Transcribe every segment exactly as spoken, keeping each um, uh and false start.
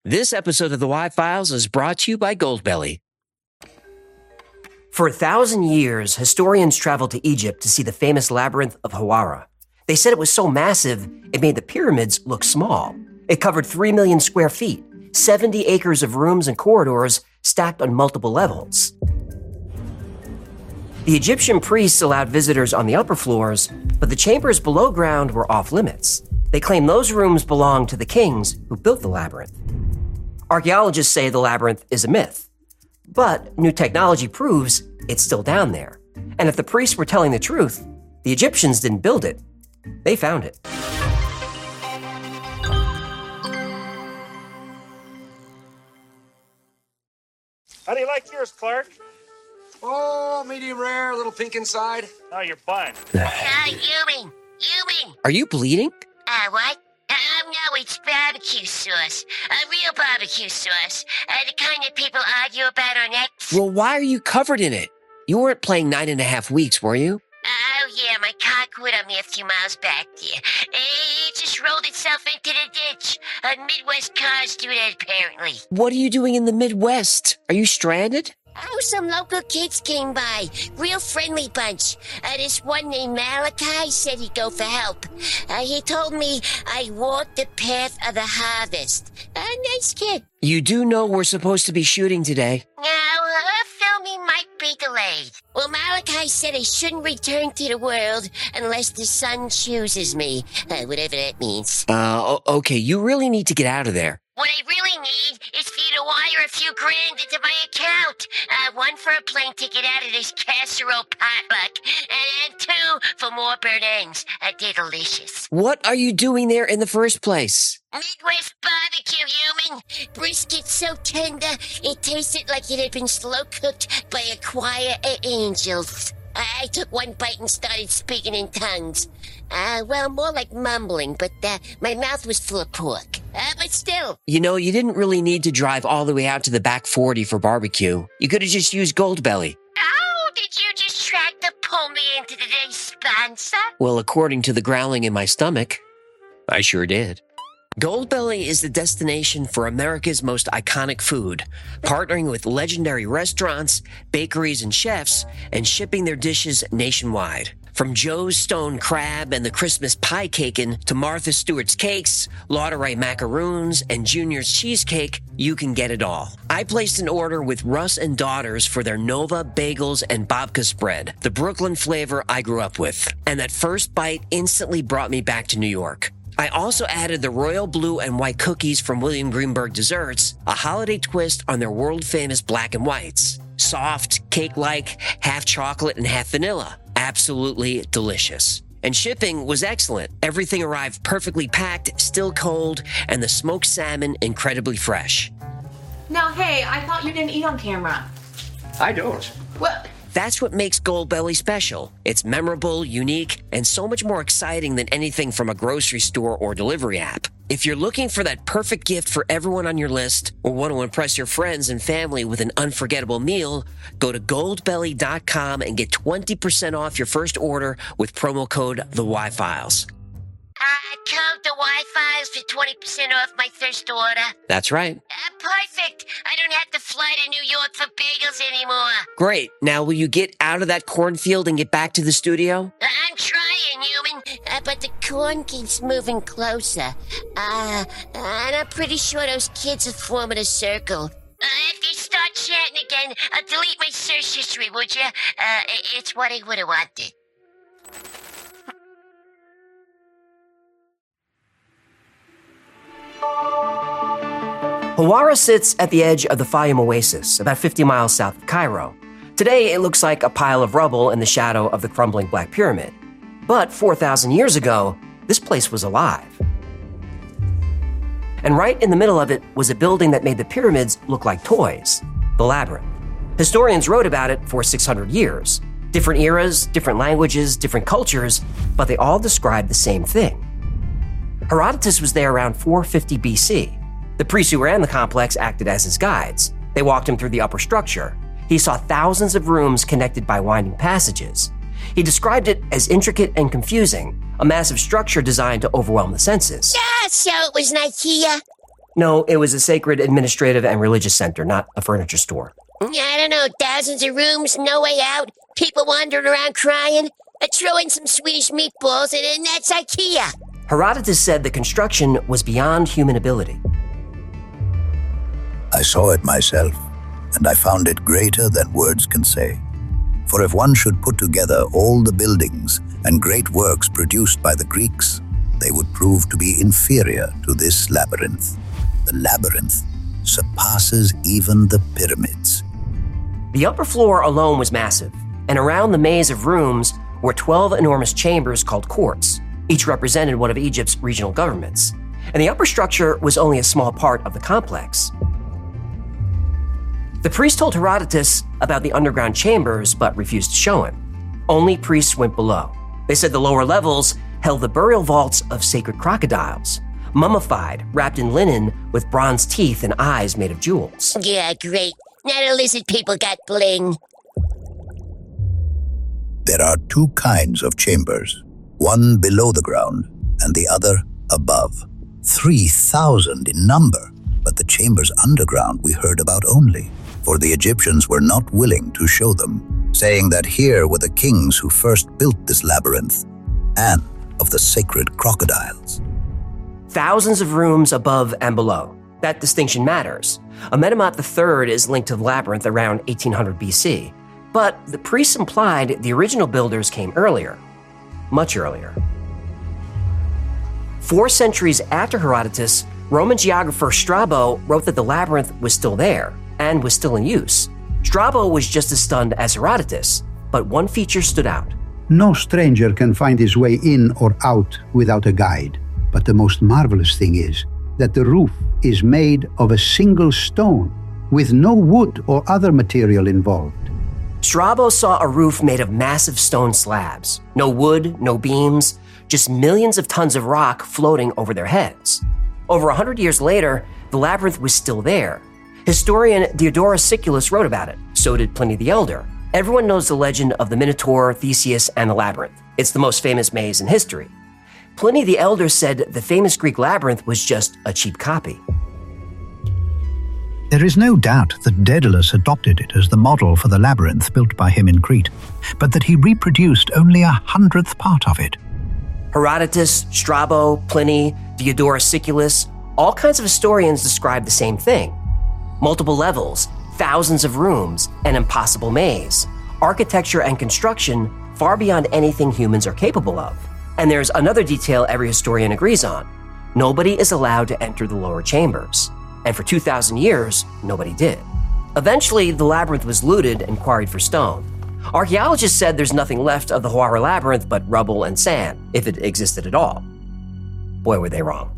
This episode of the Y-Files is brought to you by Goldbelly. For a thousand years, historians traveled to Egypt to see the famous labyrinth of Hawara. They said it was so massive, it made the pyramids look small. It covered three million square feet, seventy acres of rooms and corridors stacked on multiple levels. The Egyptian priests allowed visitors on the upper floors, but the chambers below ground were off limits. They claimed those rooms belonged to the kings who built the labyrinth. Archaeologists say the labyrinth is a myth, but new technology proves it's still down there. And if the priests were telling the truth, the Egyptians didn't build it, they found it. How do you like yours, Clark? Oh, medium rare, a little pink inside. Oh, you're bun. Uh, Ewing, Ewing. Are you bleeding? Uh, what? Oh, no, it's barbecue sauce. A uh, real barbecue sauce. Uh, the kind that people argue about on X. Well, why are you covered in it? You weren't playing nine and a half weeks, were you? Oh, yeah, my car quit on me a few miles back there. It just rolled itself into the ditch. Uh, Midwest cars do that, apparently. What are you doing in the Midwest? Are you stranded? Oh, some local kids came by. Real friendly bunch. Uh, this one named Malachi said he'd go for help. Uh, he told me I walked the path of the harvest. A uh, nice kid. You do know we're supposed to be shooting today. No, uh, filming might be delayed. Well, Malachi said I shouldn't return to the world unless the sun chooses me. Uh, whatever that means. Uh, okay, you really need to get out of there. What I really need is for you to wire a few grand into my account. Uh, one for a plane ticket out of this casserole potluck, and two for more burnt ends. Uh, they're delicious. What are you doing there in the first place? Midwest barbecue, human. Brisket so tender, it tasted like it had been slow-cooked by a choir of angels. I took one bite and started speaking in tongues. Uh, well, more like mumbling, but uh, my mouth was full of pork. Uh, but still. You know, you didn't really need to drive all the way out to the back forty for barbecue. You could have just used Goldbelly. Oh, did you just try to pull me into today's sponsor? Well, according to the growling in my stomach, I sure did. Goldbelly is the destination for America's most iconic food, partnering with legendary restaurants, bakeries, and chefs, and shipping their dishes nationwide. From Joe's Stone Crab and the Christmas Pie Cakin' to Martha Stewart's Cakes, Lauderay Macaroons, and Junior's Cheesecake, you can get it all. I placed an order with Russ and Daughters for their Nova Bagels and Babka Spread, the Brooklyn flavor I grew up with. And that first bite instantly brought me back to New York. I also added the royal blue and white cookies from William Greenberg Desserts, a holiday twist on their world-famous black and whites. Soft, cake-like, half chocolate and half vanilla. Absolutely delicious. And shipping was excellent. Everything arrived perfectly packed, still cold, and the smoked salmon incredibly fresh. Now, hey, I thought you didn't eat on camera. I don't. What? That's what makes Goldbelly special. It's memorable, unique, and so much more exciting than anything from a grocery store or delivery app. If you're looking for that perfect gift for everyone on your list or want to impress your friends and family with an unforgettable meal, go to goldbelly dot com and get twenty percent off your first order with promo code The Y-Files. Uh, code the Wi-Fi's for twenty percent off my first order. That's right. Uh, perfect. I don't have to fly to New York for bagels anymore. Great. Now, will you get out of that cornfield and get back to the studio? Uh, I'm trying, human, uh, but the corn keeps moving closer. Uh, and I'm pretty sure those kids are forming a circle. Uh, if you start chatting again, uh, delete my search history, would you? Uh, it's what I would have wanted. Hawara sits at the edge of the Fayum Oasis, about fifty miles south of Cairo. Today, it looks like a pile of rubble in the shadow of the crumbling Black Pyramid. But four thousand years ago, this place was alive. And right in the middle of it was a building that made the pyramids look like toys, the Labyrinth. Historians wrote about it for six hundred years. Different eras, different languages, different cultures, but they all described the same thing. Herodotus was there around four fifty B C. The priests who ran the complex acted as his guides. They walked him through the upper structure. He saw thousands of rooms connected by winding passages. He described it as intricate and confusing, a massive structure designed to overwhelm the senses. Yeah, so it was Nikea. No, it was a sacred administrative and religious center, not a furniture store. I don't know, thousands of rooms, no way out, people wandering around crying. I throw in some Swedish meatballs and, and that's IKEA. Herodotus said the construction was beyond human ability. I saw it myself, and I found it greater than words can say. For if one should put together all the buildings and great works produced by the Greeks, they would prove to be inferior to this labyrinth. The labyrinth surpasses even the pyramids. The upper floor alone was massive, and around the maze of rooms were twelve enormous chambers called courts. Each represented one of Egypt's regional governments, and the upper structure was only a small part of the complex. The priest told Herodotus about the underground chambers, but refused to show him. Only priests went below. They said the lower levels held the burial vaults of sacred crocodiles, mummified, wrapped in linen, with bronze teeth and eyes made of jewels. Yeah, great. Now the lizard people got bling. There are two kinds of chambers, one below the ground and the other above. Three thousand in number, but the chambers underground we heard about only, for the Egyptians were not willing to show them, saying that here were the kings who first built this labyrinth, and of the sacred crocodiles. Thousands of rooms above and below. That distinction matters. Amenemhat the Third is linked to the labyrinth around eighteen hundred B C, but the priests implied the original builders came earlier, much earlier. Four centuries after Herodotus, Roman geographer Strabo wrote that the labyrinth was still there and was still in use. Strabo was just as stunned as Herodotus, but one feature stood out. No stranger can find his way in or out without a guide. But the most marvelous thing is that the roof is made of a single stone, with no wood or other material involved. Strabo saw a roof made of massive stone slabs. No wood, no beams, just millions of tons of rock floating over their heads. Over a hundred years later, the labyrinth was still there. Historian Diodorus Siculus wrote about it. So did Pliny the Elder. Everyone knows the legend of the Minotaur, Theseus, and the labyrinth. It's the most famous maze in history. Pliny the Elder said the famous Greek labyrinth was just a cheap copy. There is no doubt that Daedalus adopted it as the model for the labyrinth built by him in Crete, but that he reproduced only a hundredth part of it. Herodotus, Strabo, Pliny, Diodorus Siculus, all kinds of historians describe the same thing. Multiple levels, thousands of rooms, an impossible maze, architecture and construction far beyond anything humans are capable of. And there's another detail every historian agrees on. Nobody is allowed to enter the lower chambers. And for two thousand years, nobody did. Eventually, the labyrinth was looted and quarried for stone. Archaeologists said there's nothing left of the Hawara labyrinth but rubble and sand, if it existed at all. Boy, were they wrong.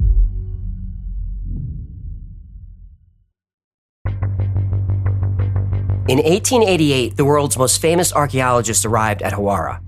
In eighteen eighty-eight, the world's most famous archaeologist arrived at Hawara.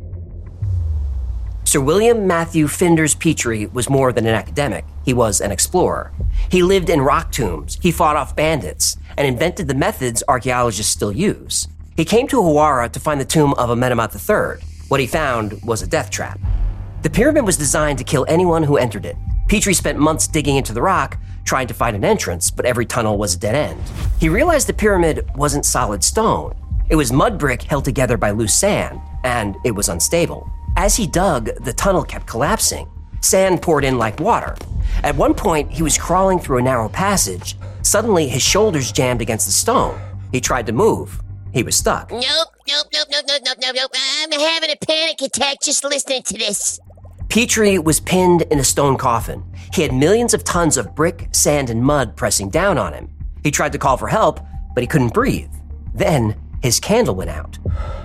Sir William Matthew Flinders Petrie was more than an academic. He was an explorer. He lived in rock tombs, he fought off bandits, and invented the methods archaeologists still use. He came to Hawara to find the tomb of Amenemhat the Third. What he found was a death trap. The pyramid was designed to kill anyone who entered it. Petrie spent months digging into the rock, trying to find an entrance, but every tunnel was a dead end. He realized the pyramid wasn't solid stone. It was mud brick held together by loose sand, and it was unstable. As he dug, the tunnel kept collapsing. Sand poured in like water. At one point, he was crawling through a narrow passage. Suddenly, his shoulders jammed against the stone. He tried to move. He was stuck. Nope, nope, nope, nope, nope, nope, nope, nope. I'm having a panic attack just listening to this. Petrie was pinned in a stone coffin. He had millions of tons of brick, sand, and mud pressing down on him. He tried to call for help, but he couldn't breathe. Then, his candle went out.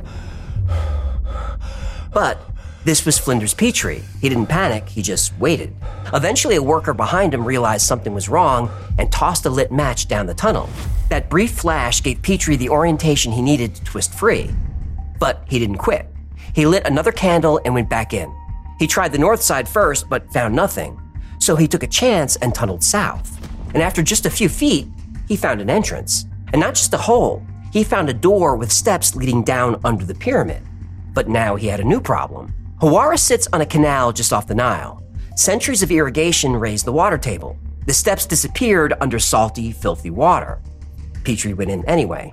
But this was Flinders Petrie. He didn't panic, he just waited. Eventually, a worker behind him realized something was wrong and tossed a lit match down the tunnel. That brief flash gave Petrie the orientation he needed to twist free. But he didn't quit. He lit another candle and went back in. He tried the north side first, but found nothing. So he took a chance and tunneled south. And after just a few feet, he found an entrance. And not just a hole, he found a door with steps leading down under the pyramid. But now he had a new problem. Hawara sits on a canal just off the Nile. Centuries of irrigation raised the water table. The steps disappeared under salty, filthy water. Petrie went in anyway.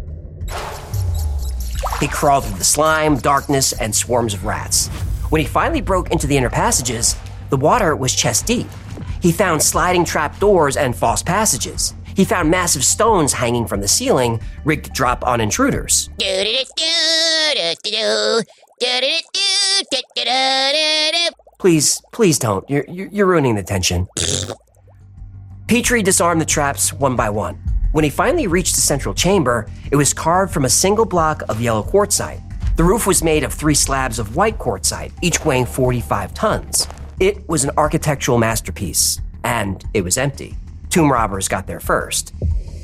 He crawled through the slime, darkness, and swarms of rats. When he finally broke into the inner passages, the water was chest deep. He found sliding trap doors and false passages. He found massive stones hanging from the ceiling, rigged to drop on intruders. Please, please don't. You're, you're ruining the tension. Petrie disarmed the traps one by one. When he finally reached the central chamber, it was carved from a single block of yellow quartzite. The roof was made of three slabs of white quartzite, each weighing forty-five tons. It was an architectural masterpiece, and it was empty. Tomb robbers got there first.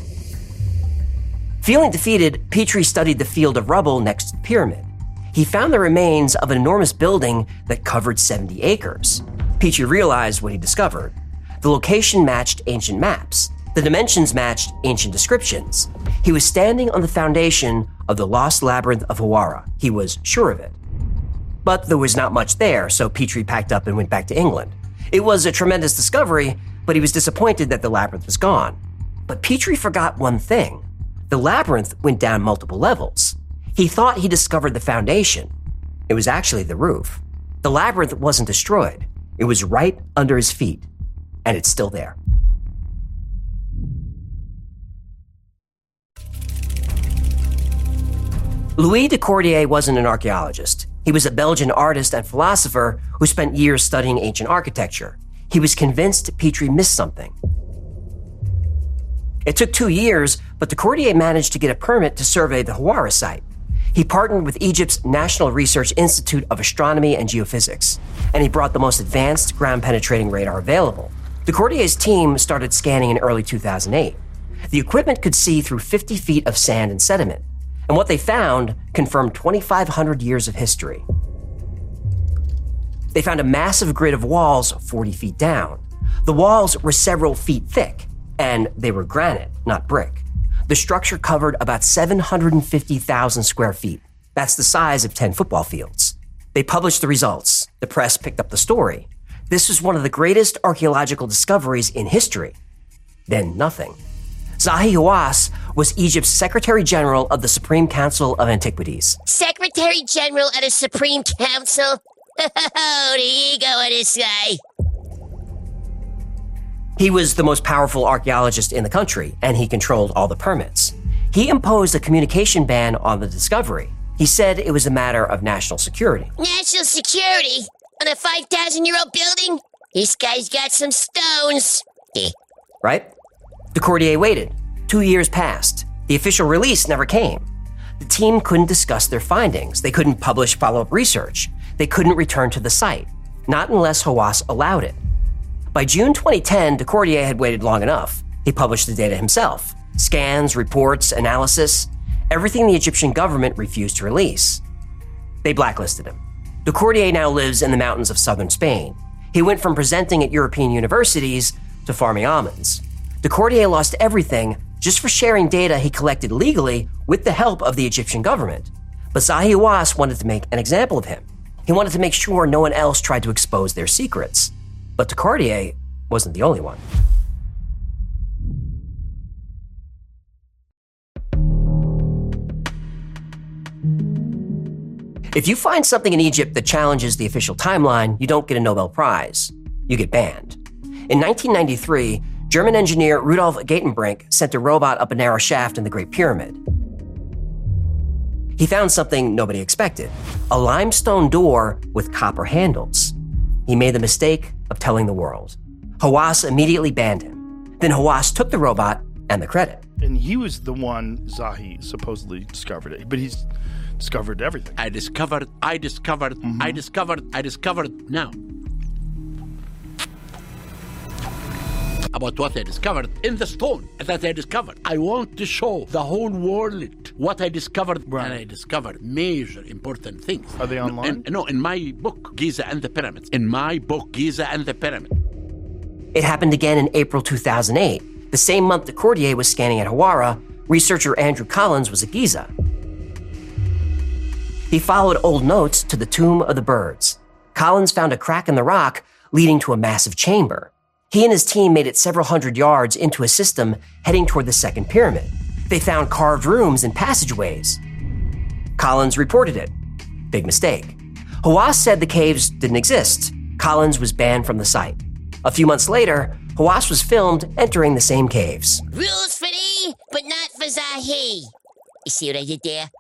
Feeling defeated, Petrie studied the field of rubble next to the pyramid. He found the remains of an enormous building that covered seventy acres. Petrie realized what he discovered. The location matched ancient maps. The dimensions matched ancient descriptions. He was standing on the foundation of the lost labyrinth of Hawara. He was sure of it. But there was not much there, so Petrie packed up and went back to England. It was a tremendous discovery, but he was disappointed that the labyrinth was gone. But Petrie forgot one thing. The labyrinth went down multiple levels. He thought he discovered the foundation. It was actually the roof. The labyrinth wasn't destroyed. It was right under his feet, and it's still there. Louis de Cordier wasn't an archaeologist. He was a Belgian artist and philosopher who spent years studying ancient architecture. He was convinced Petrie missed something. It took two years, but de Cordier managed to get a permit to survey the Hawara site. He partnered with Egypt's National Research Institute of Astronomy and Geophysics, and he brought the most advanced ground-penetrating radar available. De Cordier's team started scanning in early two thousand eight. The equipment could see through fifty feet of sand and sediment, and what they found confirmed twenty-five hundred years of history. They found a massive grid of walls forty feet down. The walls were several feet thick, and they were granite, not brick. The structure covered about seven hundred fifty thousand square feet. That's the size of ten football fields. They published the results. The press picked up the story. This was one of the greatest archaeological discoveries in history. Then nothing. Zahi Hawass was Egypt's Secretary General of the Supreme Council of Antiquities. Secretary General of the Supreme Council? Oh, the ego of this guy. He was the most powerful archaeologist in the country, and he controlled all the permits. He imposed a communication ban on the discovery. He said it was a matter of national security. National security? On a five thousand year old building? This guy's got some stones. Eh. Right? De Cordier waited. Two years passed. The official release never came. The team couldn't discuss their findings. They couldn't publish follow-up research. They couldn't return to the site, not unless Hawass allowed it. By June twenty ten, de Cordier had waited long enough. He published the data himself. Scans, reports, analysis, everything the Egyptian government refused to release. They blacklisted him. De Cordier now lives in the mountains of southern Spain. He went from presenting at European universities to farming almonds. De Cordier lost everything just for sharing data he collected legally with the help of the Egyptian government. But Zahi Hawass wanted to make an example of him. He wanted to make sure no one else tried to expose their secrets. But de Cordier wasn't the only one. If you find something in Egypt that challenges the official timeline, you don't get a Nobel Prize. You get banned. In nineteen ninety-three, German engineer Rudolf Gatenbrink sent a robot up a narrow shaft in the Great Pyramid. He found something nobody expected, a limestone door with copper handles. He made the mistake of telling the world. Hawass immediately banned him. Then Hawass took the robot and the credit. And he was the one, Zahi, supposedly discovered it, but he's discovered everything. I discovered, I discovered, mm-hmm. I discovered, I discovered. Now, about what I discovered in the stone that I discovered. I want to show the whole world what I discovered, right. And I discovered major important things. Are they online? No in, no, in my book, Giza and the Pyramids. In my book, Giza and the Pyramid. It happened again in April two thousand eight. The same month de Cordier was scanning at Hawara, researcher Andrew Collins was at Giza. He followed old notes to the Tomb of the Birds. Collins found a crack in the rock leading to a massive chamber. He and his team made it several hundred yards into a system heading toward the second pyramid. They found carved rooms and passageways. Collins reported it. Big mistake. Hawass said the caves didn't exist. Collins was banned from the site. A few months later, Hawass was filmed entering the same caves. Rules for thee, but not for Zahi. You see what I did there?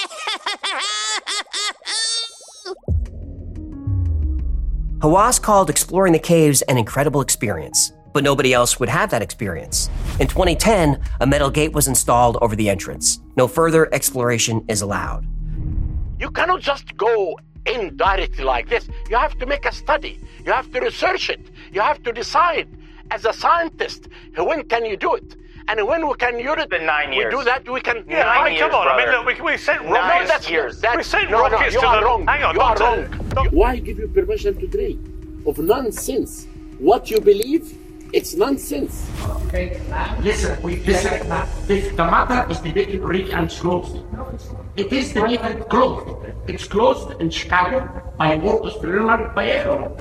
Hawass called exploring the caves an incredible experience, but nobody else would have that experience. In twenty ten, a metal gate was installed over the entrance. No further exploration is allowed. You cannot just go in directly like this. You have to make a study. You have to research it. You have to decide, as a scientist, when can you do it? And when we can use it, in nine years. we do that, we can... Yeah, I I mean, come on. brother. I mean, look, we, we sent No, rockets. that's years. That, we sent no, no, rockets you to are the... wrong. Hang on, you don't are tell- wrong. don't- Why give you permission to drink? Of nonsense. What you believe, it's nonsense. Okay, listen, we listen. The, the matter is debated already and it's closed. It is debated closed. It's closed in Chicago by World Australian by everyone.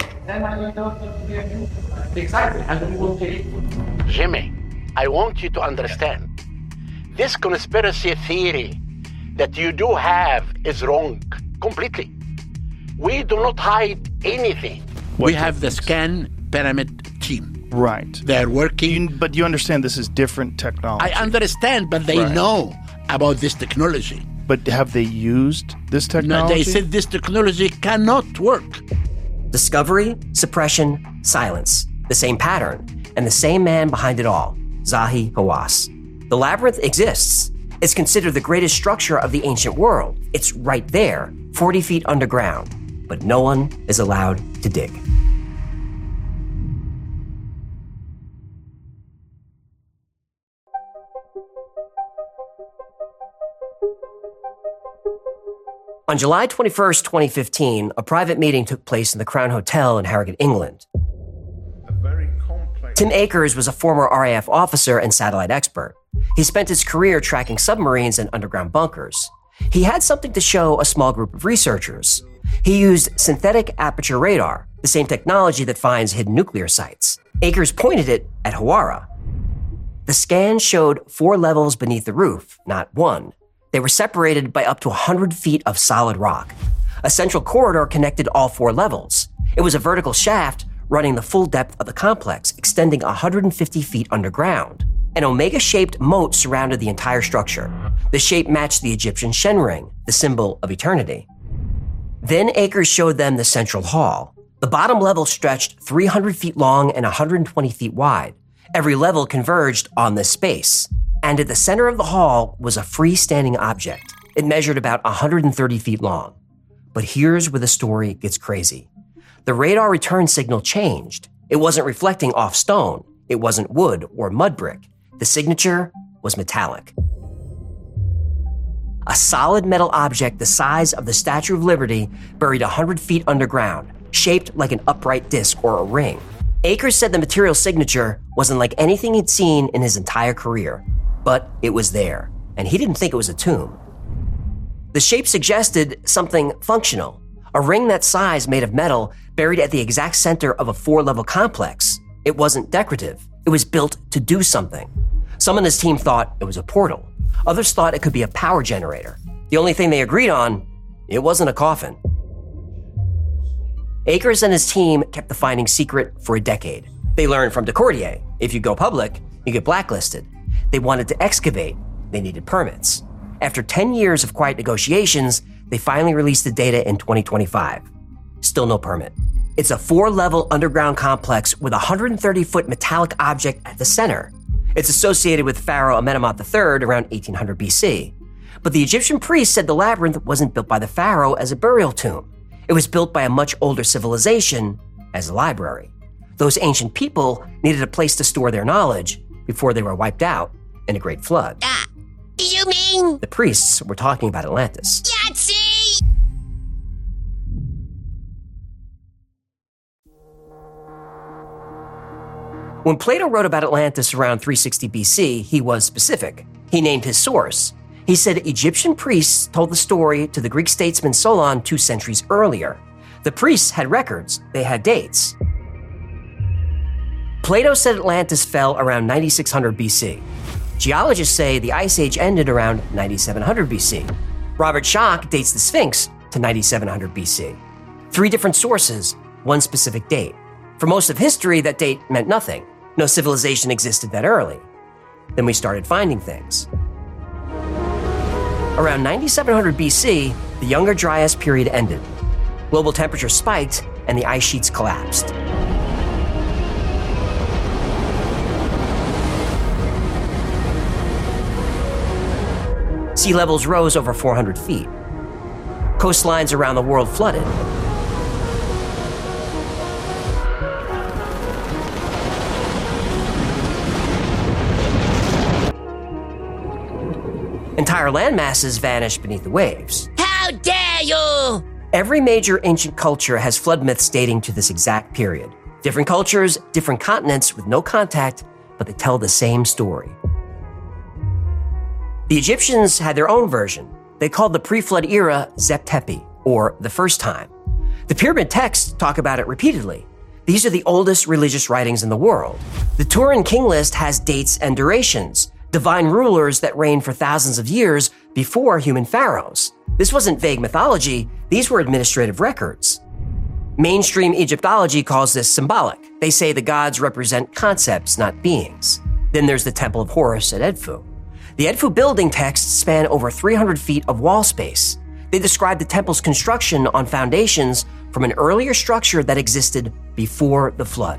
Exactly, and we will take it. Jimmy, I want you to understand. This conspiracy theory that you do have is wrong completely. We do not hide anything. What we do- have the scan pyramid team. Right. They're working. You, but you understand this is different technology. I understand, but they Right. know about this technology. But have they used this No, technology? they said this technology cannot work. Discovery, suppression, silence. The same pattern, and the same man behind it all, Zahi Hawass. The labyrinth exists. It's considered the greatest structure of the ancient world. It's right there, forty feet underground, but no one is allowed to dig. On July twenty-first, twenty fifteen, a private meeting took place in the Crown Hotel in Harrogate, England. Tim Akers was a former R A F officer and satellite expert. He spent his career tracking submarines and underground bunkers. He had something to show a small group of researchers. He used synthetic aperture radar, the same technology that finds hidden nuclear sites. Akers pointed it at Hawara. The scan showed four levels beneath the roof, not one. They were separated by up to one hundred feet of solid rock. A central corridor connected all four levels. It was a vertical shaft running the full depth of the complex, extending one hundred fifty feet underground. An omega-shaped moat surrounded the entire structure. The shape matched the Egyptian Shen ring, the symbol of eternity. Then Akers showed them the central hall. The bottom level stretched three hundred feet long and one hundred twenty feet wide. Every level converged on this space. And at the center of the hall was a freestanding object. It measured about one hundred thirty feet long. But here's where the story gets crazy. The radar return signal changed. It wasn't reflecting off stone. It wasn't wood or mud brick. The signature was metallic. A solid metal object the size of the Statue of Liberty buried one hundred feet underground, shaped like an upright disc or a ring. Akers said the material signature wasn't like anything he'd seen in his entire career, but it was there, and he didn't think it was a tomb. The shape suggested something functional, a ring that size made of metal buried at the exact center of a four-level complex. It wasn't decorative. It was built to do something. Some on his team thought it was a portal. Others thought it could be a power generator. The only thing they agreed on, it wasn't a coffin. Akers and his team kept the finding secret for a decade. They learned from Decordier, if you go public, you get blacklisted. They wanted to excavate. They needed permits. After ten years of quiet negotiations, they finally released the data in twenty twenty-five. Still no permit. It's a four-level underground complex with a one hundred thirty foot metallic object at the center. It's associated with Pharaoh Amenemhat the third around eighteen hundred B C. But the Egyptian priests said the labyrinth wasn't built by the pharaoh as a burial tomb. It was built by a much older civilization as a library. Those ancient people needed a place to store their knowledge before they were wiped out in a great flood. Ah, you mean? The priests were talking about Atlantis. Yahtzee! When Plato wrote about Atlantis around three sixty B C, he was specific. He named his source. He said Egyptian priests told the story to the Greek statesman Solon two centuries earlier. The priests had records. They had dates. Plato said Atlantis fell around ninety-six hundred B C. Geologists say the Ice Age ended around ninety-seven hundred B C. Robert Schoch dates the Sphinx to ninety-seven hundred B C. Three different sources, one specific date. For most of history, that date meant nothing. No civilization existed that early. Then we started finding things. Around ninety-seven hundred B C, the Younger Dryas period ended. Global temperature spiked and the ice sheets collapsed. Sea levels rose over four hundred feet. Coastlines around the world flooded. Entire land masses vanished beneath the waves. How dare you! Every major ancient culture has flood myths dating to this exact period. Different cultures, different continents with no contact, but they tell the same story. The Egyptians had their own version. They called the pre-flood era Zep Tepi, or the first time. The pyramid texts talk about it repeatedly. These are the oldest religious writings in the world. The Turin King List has dates and durations, divine rulers that reigned for thousands of years before human pharaohs. This wasn't vague mythology, these were administrative records. Mainstream Egyptology calls this symbolic. They say the gods represent concepts, not beings. Then there's the Temple of Horus at Edfu. The Edfu building texts span over three hundred feet of wall space. They describe the temple's construction on foundations from an earlier structure that existed before the flood.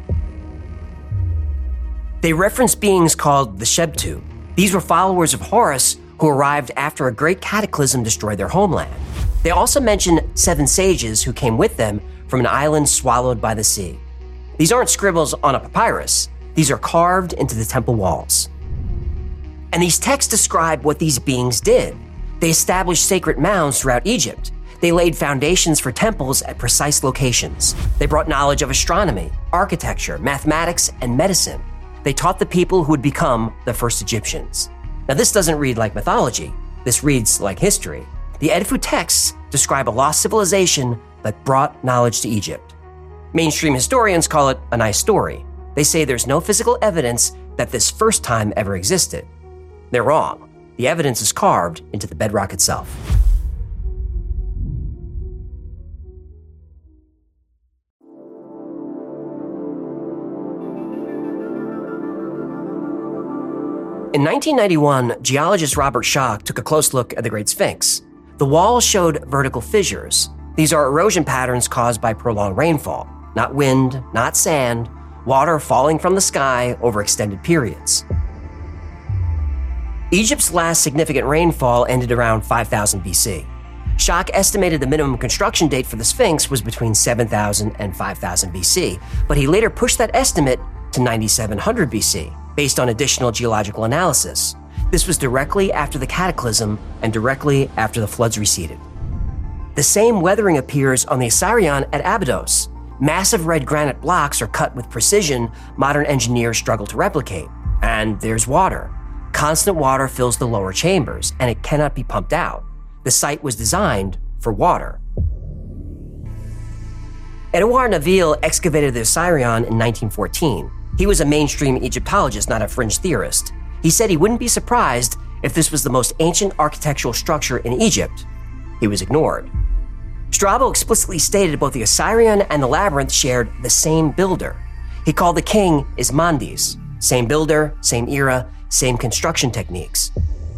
They reference beings called the Shebtu. These were followers of Horus who arrived after a great cataclysm destroyed their homeland. They also mention seven sages who came with them from an island swallowed by the sea. These aren't scribbles on a papyrus. These are carved into the temple walls. And these texts describe what these beings did. They established sacred mounds throughout Egypt. They laid foundations for temples at precise locations. They brought knowledge of astronomy, architecture, mathematics, and medicine. They taught the people who would become the first Egyptians. Now, this doesn't read like mythology. This reads like history. The Edfu texts describe a lost civilization that brought knowledge to Egypt. Mainstream historians call it a nice story. They say there's no physical evidence that this first time ever existed. They're wrong. The evidence is carved into the bedrock itself. In nineteen ninety-one, geologist Robert Schoch took a close look at the Great Sphinx. The walls showed vertical fissures. These are erosion patterns caused by prolonged rainfall, not wind, not sand, water falling from the sky over extended periods. Egypt's last significant rainfall ended around five thousand B C. Schoch estimated the minimum construction date for the Sphinx was between seven thousand and five thousand B C, but he later pushed that estimate to ninety-seven hundred B C, based on additional geological analysis. This was directly after the cataclysm and directly after the floods receded. The same weathering appears on the Assyrian at Abydos. Massive red granite blocks are cut with precision modern engineers struggle to replicate. And there's water. Constant water fills the lower chambers, and it cannot be pumped out. The site was designed for water. Edouard Naville excavated the Assyrian in nineteen fourteen. He was a mainstream Egyptologist, not a fringe theorist. He said he wouldn't be surprised if this was the most ancient architectural structure in Egypt. He was ignored. Strabo explicitly stated both the Assyrian and the Labyrinth shared the same builder. He called the king Ismandes. Same builder, same era, same construction techniques.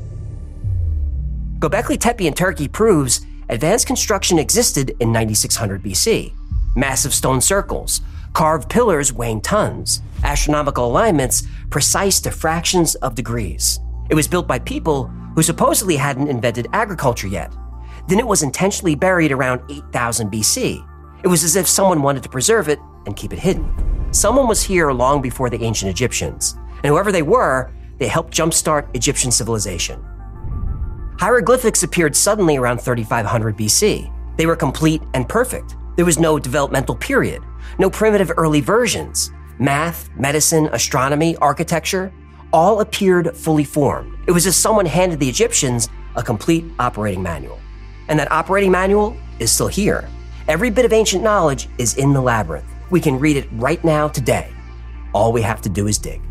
Göbekli Tepe in Turkey proves advanced construction existed in ninety-six hundred B C. Massive stone circles, carved pillars weighing tons, astronomical alignments precise to fractions of degrees. It was built by people who supposedly hadn't invented agriculture yet. Then it was intentionally buried around eight thousand B C. It was as if someone wanted to preserve it and keep it hidden. Someone was here long before the ancient Egyptians, and whoever they were, they helped jumpstart Egyptian civilization. Hieroglyphics appeared suddenly around thirty-five hundred B C. They were complete and perfect. There was no developmental period, no primitive early versions. Math, medicine, astronomy, architecture, all appeared fully formed. It was as someone handed the Egyptians a complete operating manual. And that operating manual is still here. Every bit of ancient knowledge is in the labyrinth. We can read it right now today. All we have to do is dig.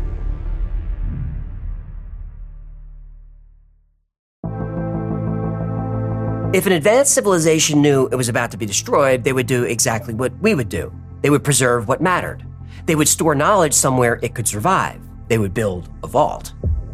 If an advanced civilization knew it was about to be destroyed, they would do exactly what we would do. They would preserve what mattered. They would store knowledge somewhere it could survive. They would build a vault.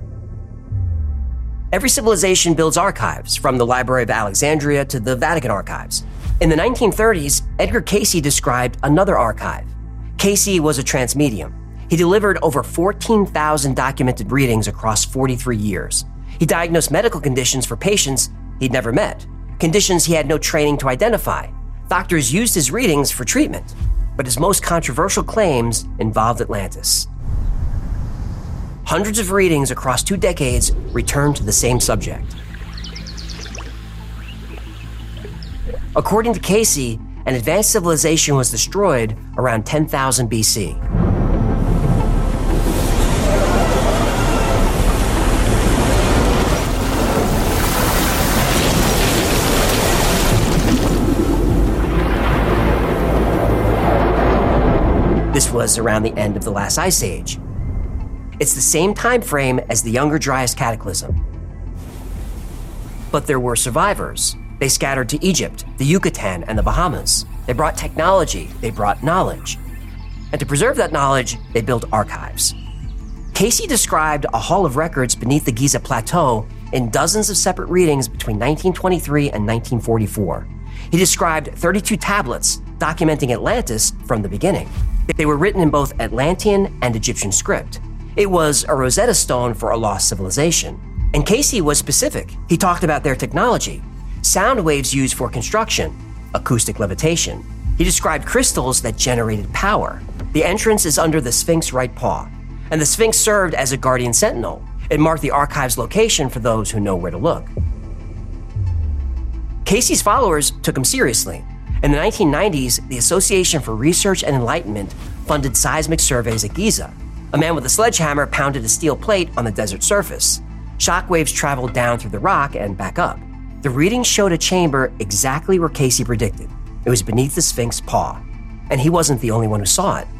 Every civilization builds archives, from the Library of Alexandria to the Vatican archives. In the nineteen thirties, Edgar Cayce described another archive. Cayce was a transmedium. He delivered over fourteen thousand documented readings across forty-three years. He diagnosed medical conditions for patients he'd never met, conditions he had no training to identify. Doctors used his readings for treatment, but his most controversial claims involved Atlantis. Hundreds of readings across two decades returned to the same subject. According to Cayce, an advanced civilization was destroyed around ten thousand B C. This was around the end of the last ice age. It's the same time frame as the Younger Dryas Cataclysm. But there were survivors. They scattered to Egypt, the Yucatan, and the Bahamas. They brought technology, they brought knowledge. And to preserve that knowledge, they built archives. Cayce described a hall of records beneath the Giza Plateau in dozens of separate readings between nineteen twenty-three and nineteen forty-four. He described thirty-two tablets documenting Atlantis from the beginning. They were written in both Atlantean and Egyptian script. It was a Rosetta Stone for a lost civilization. And Cayce was specific. He talked about their technology, sound waves used for construction, acoustic levitation. He described crystals that generated power. The entrance is under the Sphinx's right paw, and the Sphinx served as a guardian sentinel. It marked the archive's location for those who know where to look. Cayce's followers took him seriously. In the nineteen nineties, the Association for Research and Enlightenment funded seismic surveys at Giza. A man with a sledgehammer pounded a steel plate on the desert surface. Shockwaves traveled down through the rock and back up. The readings showed a chamber exactly where Cayce predicted. It was beneath the Sphinx's paw, and he wasn't the only one who saw it.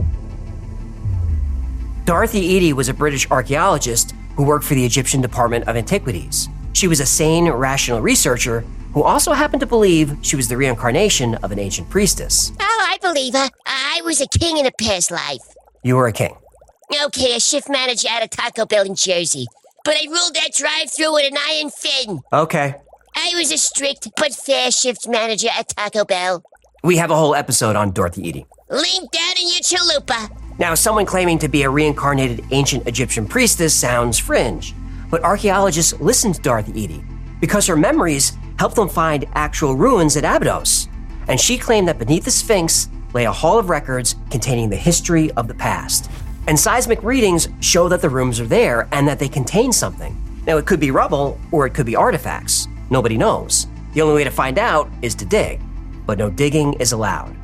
Dorothy Eady was a British archaeologist who worked for the Egyptian Department of Antiquities. She was a sane, rational researcher who also happened to believe she was the reincarnation of an ancient priestess. Oh, I believe her. I was a king in a past life. You were a king. Okay, a shift manager at a Taco Bell in Jersey. But I ruled that drive-thru with an iron fin. Okay. I was a strict but fair shift manager at Taco Bell. We have a whole episode on Dorothy Eady. Link down in your chalupa. Now, someone claiming to be a reincarnated ancient Egyptian priestess sounds fringe, but archaeologists listened to Dorothy Eady because her memories helped them find actual ruins at Abydos, and she claimed that beneath the Sphinx lay a hall of records containing the history of the past. And seismic readings show that the rooms are there and that they contain something. Now, it could be rubble or it could be artifacts. Nobody knows. The only way to find out is to dig, but no digging is allowed.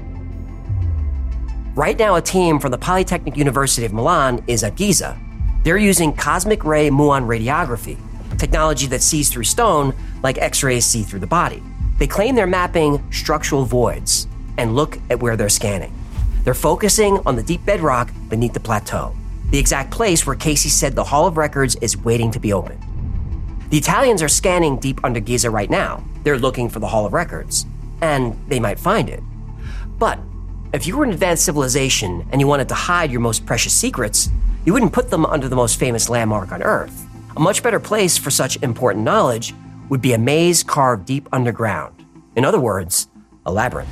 Right now, a team from the Polytechnic University of Milan is at Giza. They're using cosmic ray muon radiography, technology that sees through stone like X-rays see through the body. They claim they're mapping structural voids, and look at where they're scanning. They're focusing on the deep bedrock beneath the plateau, the exact place where Cayce said the Hall of Records is waiting to be opened. The Italians are scanning deep under Giza right now. They're looking for the Hall of Records, and they might find it. But if you were an advanced civilization and you wanted to hide your most precious secrets, you wouldn't put them under the most famous landmark on Earth. A much better place for such important knowledge would be a maze carved deep underground. In other words, a labyrinth.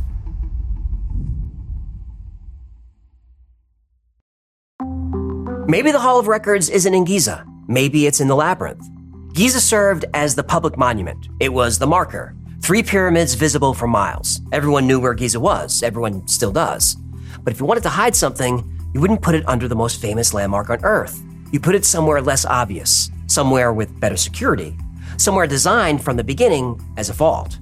Maybe the Hall of Records isn't in Giza. Maybe it's in the labyrinth. Giza served as the public monument. It was the marker. Three pyramids visible for miles. Everyone knew where Giza was. Everyone still does. But if you wanted to hide something, you wouldn't put it under the most famous landmark on Earth. You put it somewhere less obvious, somewhere with better security, somewhere designed from the beginning as a vault.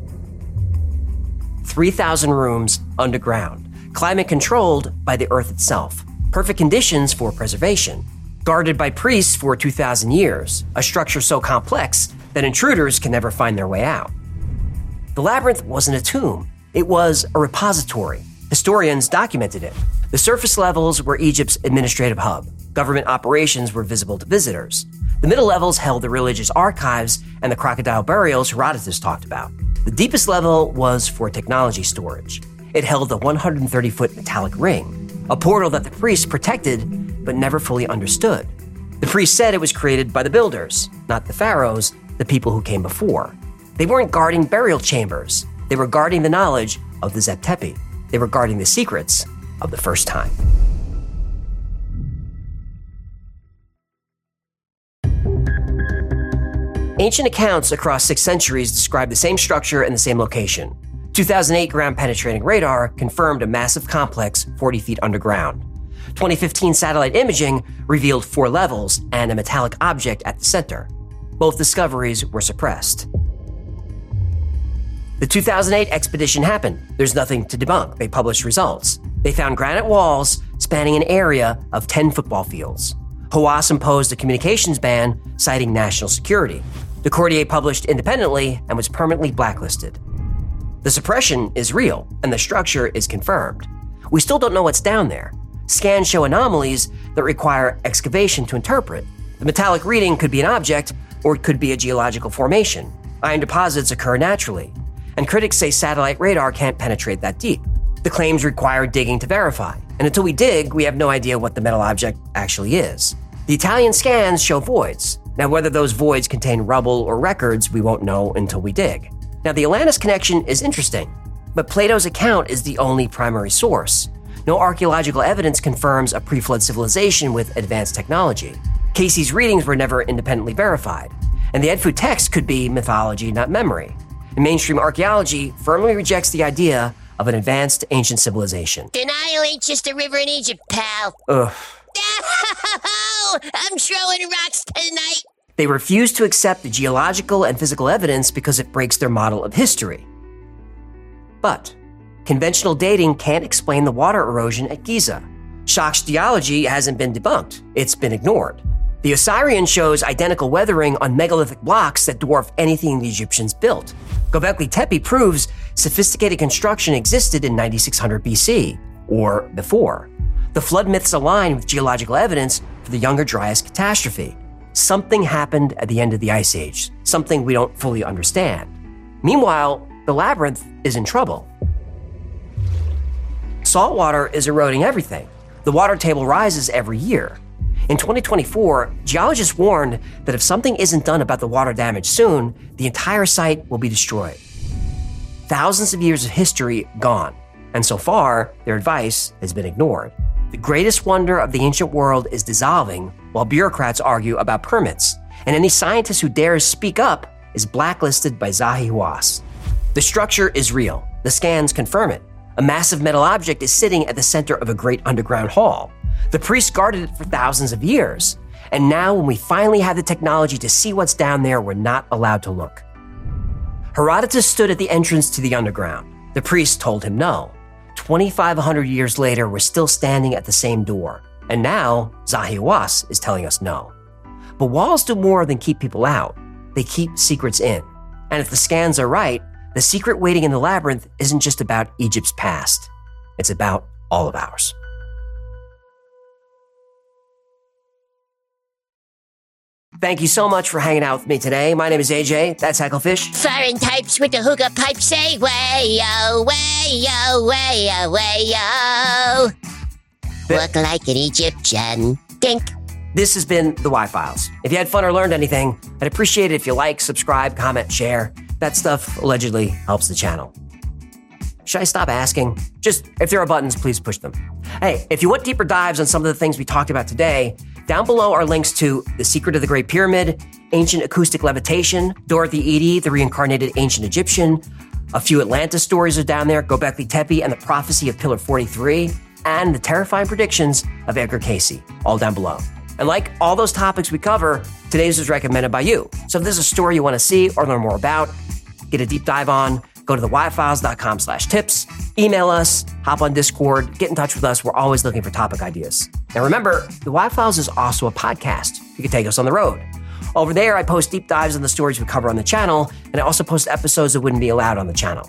three thousand rooms underground, climate controlled by the Earth itself. Perfect conditions for preservation. Guarded by priests for two thousand years, a structure so complex that intruders can never find their way out. The labyrinth wasn't a tomb. It was a repository. Historians documented it. The surface levels were Egypt's administrative hub. Government operations were visible to visitors. The middle levels held the religious archives and the crocodile burials Herodotus talked about. The deepest level was for technology storage. It held a one hundred thirty foot metallic ring, a portal that the priests protected but never fully understood. The priests said it was created by the builders, not the pharaohs, the people who came before. They weren't guarding burial chambers. They were guarding the knowledge of the Zep Tepi. They were guarding the secrets of the first time. Ancient accounts across six centuries describe the same structure and the same location. two thousand eight ground-penetrating radar confirmed a massive complex forty feet underground. twenty fifteen satellite imaging revealed four levels and a metallic object at the center. Both discoveries were suppressed. The two thousand eight expedition happened. There's nothing to debunk. They published results. They found granite walls spanning an area of ten football fields. Hawass imposed a communications ban, citing national security. Decordier published independently and was permanently blacklisted. The suppression is real, and the structure is confirmed. We still don't know what's down there. Scans show anomalies that require excavation to interpret. The metallic reading could be an object, or it could be a geological formation. Iron deposits occur naturally, and critics say satellite radar can't penetrate that deep. The claims require digging to verify, and until we dig, we have no idea what the metal object actually is. The Italian scans show voids. Now, whether those voids contain rubble or records, we won't know until we dig. Now, the Atlantis connection is interesting, but Plato's account is the only primary source. No archaeological evidence confirms a pre-flood civilization with advanced technology. Casey's readings were never independently verified, and the Edfu text could be mythology, not memory. And mainstream archaeology firmly rejects the idea of an advanced ancient civilization. The Nile ain't just a river in Egypt, pal. Ugh. I'm throwing rocks tonight. They refuse to accept the geological and physical evidence because it breaks their model of history. But conventional dating can't explain the water erosion at Giza. Shak's geology hasn't been debunked. It's been ignored. The Osirian shows identical weathering on megalithic blocks that dwarf anything the Egyptians built. Göbekli Tepe proves sophisticated construction existed in ninety-six hundred B C, or before. The flood myths align with geological evidence for the Younger Dryas catastrophe. Something happened at the end of the Ice Age, something we don't fully understand. Meanwhile, the labyrinth is in trouble. Salt water is eroding everything. The water table rises every year. In twenty twenty-four, geologists warned that if something isn't done about the water damage soon, the entire site will be destroyed. Thousands of years of history gone, and so far, their advice has been ignored. The greatest wonder of the ancient world is dissolving while bureaucrats argue about permits, and any scientist who dares speak up is blacklisted by Zahi Hawass. The structure is real. The scans confirm it. A massive metal object is sitting at the center of a great underground hall. The priests guarded it for thousands of years, and now when we finally have the technology to see what's down there, we're not allowed to look. Herodotus stood at the entrance to the underground. The priests told him no. twenty-five hundred years later, we're still standing at the same door. And now, Zahi Hawass is telling us no. But walls do more than keep people out. They keep secrets in. And if the scans are right, the secret waiting in the labyrinth isn't just about Egypt's past. It's about all of ours. Thank you so much for hanging out with me today. My name is A J. That's Hecklefish. Foreign types with the hookah pipe say, way-o, way-o, way-o, way-o. Look like an Egyptian. Dink. This has been The Y-Files. If you had fun or learned anything, I'd appreciate it if you like, subscribe, comment, share. That stuff allegedly helps the channel. Should I stop asking? Just, if there are buttons, please push them. Hey, if you want deeper dives on some of the things we talked about today, down below are links to The Secret of the Great Pyramid, Ancient Acoustic Levitation, Dorothy Eady, the Reincarnated Ancient Egyptian, a few Atlantis stories are down there, Göbekli Tepe and the Prophecy of Pillar forty-three, and the terrifying predictions of Edgar Cayce, all down below. And like all those topics we cover, today's was recommended by you. So if there's a story you want to see or learn more about, get a deep dive on, go to the y files dot com slash tips, email us, hop on Discord, get in touch with us. We're always looking for topic ideas. Now remember, the Y-Files is also a podcast. You can take us on the road. Over there, I post deep dives on the stories we cover on the channel, and I also post episodes that wouldn't be allowed on the channel.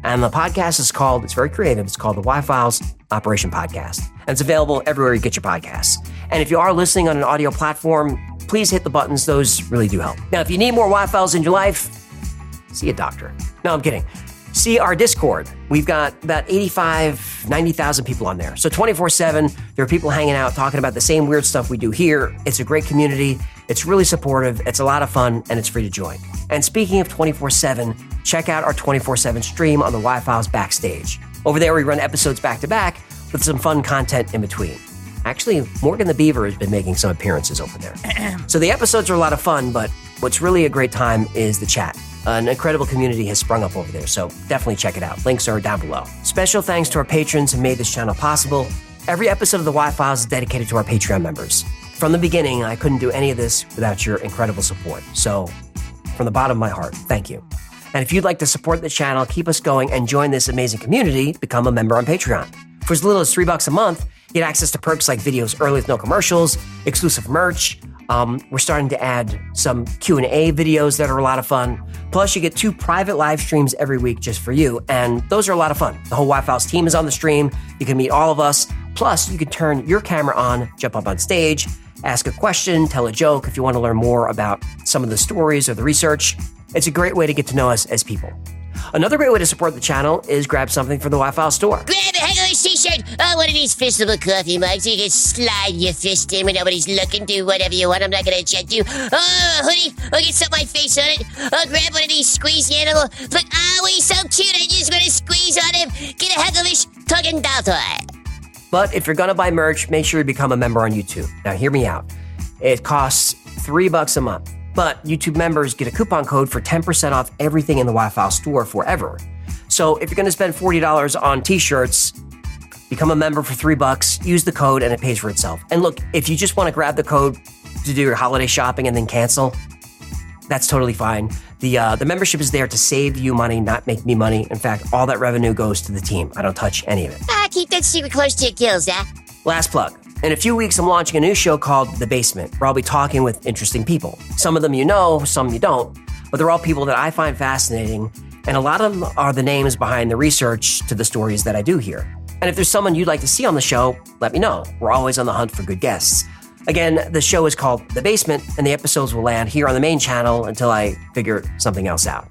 And the podcast is called, it's very creative, it's called the Y-Files Operation Podcast. And it's available everywhere you get your podcasts. And if you are listening on an audio platform, please hit the buttons. Those really do help. Now, if you need more Y-Files in your life, see a doctor. No, I'm kidding. See our Discord. We've got about eighty-five, ninety thousand people on there. So twenty-four seven, there are people hanging out, talking about the same weird stuff we do here. It's a great community. It's really supportive. It's a lot of fun, and it's free to join. And speaking of twenty-four seven, check out our twenty-four seven stream on the Y-Files Backstage. Over there, we run episodes back-to-back with some fun content in between. Actually, Morgan the Beaver has been making some appearances over there. So the episodes are a lot of fun, but what's really a great time is the chat. An incredible community has sprung up over there, so definitely check it out. Links are down below. Special thanks to our patrons who made this channel possible. Every episode of the Y-Files is dedicated to our Patreon members. From the beginning, I couldn't do any of this without your incredible support. So, from the bottom of my heart, thank you. And if you'd like to support the channel, keep us going, and join this amazing community, become a member on Patreon. For as little as three bucks a month, you get access to perks like videos early with no commercials, exclusive merch. Um, we're starting to add some Q and A videos that are a lot of fun. Plus, you get two private live streams every week just for you, and those are a lot of fun. The whole Y-Files team is on the stream. You can meet all of us. Plus, you can turn your camera on, jump up on stage, ask a question, tell a joke if you want to learn more about some of the stories or the research. It's a great way to get to know us as people. Another great way to support the channel is grab something from the Y-Files store. Grab a Heckler's t-shirt or one of these fistable coffee mugs. You can slide your fist in when nobody's looking. Do whatever you want. I'm not going to judge you. Oh, a hoodie. I'll get some of my face on it. I'll grab one of these squeeze animal. Look, oh, he's so cute. I just want to squeeze on him. Get a Heckler's talking doll toy. But if you're going to buy merch, make sure you become a member on YouTube. Now, hear me out. It costs three bucks a month. But YouTube members get a coupon code for ten percent off everything in the Y-Files store forever. So if you're going to spend forty dollars on t-shirts, become a member for three bucks, use the code, and it pays for itself. And look, if you just want to grab the code to do your holiday shopping and then cancel, that's totally fine. The uh, the membership is there to save you money, not make me money. In fact, all that revenue goes to the team. I don't touch any of it. Ah, keep that secret close to your gills, huh? Last plug. In a few weeks, I'm launching a new show called The Basement, where I'll be talking with interesting people. Some of them you know, some you don't, but they're all people that I find fascinating, and a lot of them are the names behind the research to the stories that I do here. And if there's someone you'd like to see on the show, let me know. We're always on the hunt for good guests. Again, the show is called The Basement, and the episodes will land here on the main channel until I figure something else out.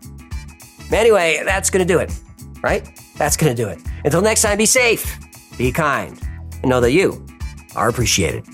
Anyway, that's going to do it, right? That's going to do it. Until next time, be safe, be kind, and know that you are appreciated.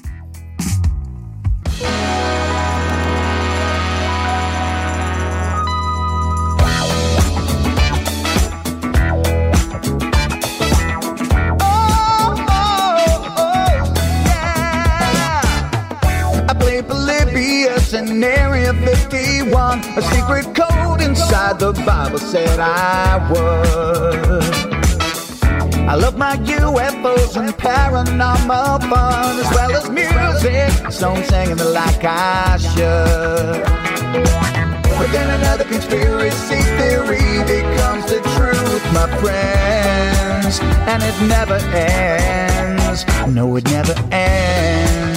In Area fifty-one, a secret code inside the Bible said I would. I love my U F Os and paranormal fun, as well as music, so I'm singing it like I should. But then another conspiracy theory becomes the truth, my friends, and it never ends. No, it never ends.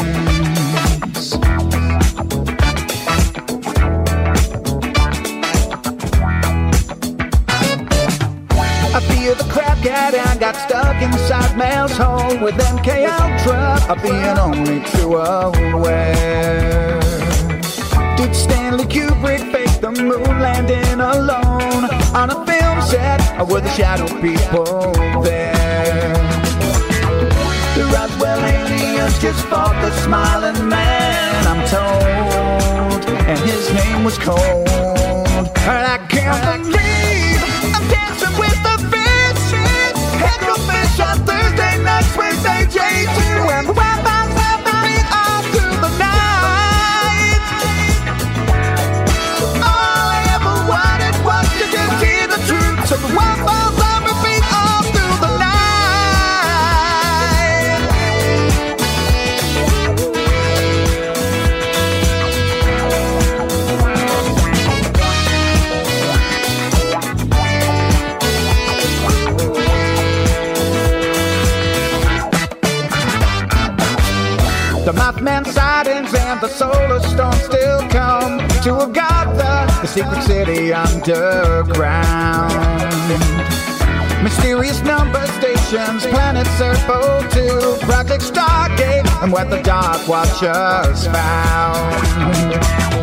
I feel the crap cat and got stuck inside Mel's hole with M K Ultra of being only too aware. Did Stanley Kubrick fake the moon landing alone on a film set, or were the shadow people there? The Roswell aliens just fought the smiling man, I'm told, and his name was Cold. And I can't believe I'm dancing with the Hecklefish on Thursday nights with A J two, and the Wi-Fi's helping me all through the night. All I ever wanted was to just hear the truth, so the Wi-Fi's helping me all through the night. The Mothman sightings and the solar storm still come to Agatha, the secret city underground. Mysterious number stations, planet Serpo two, Project Stargate, and what the Dark Watchers found.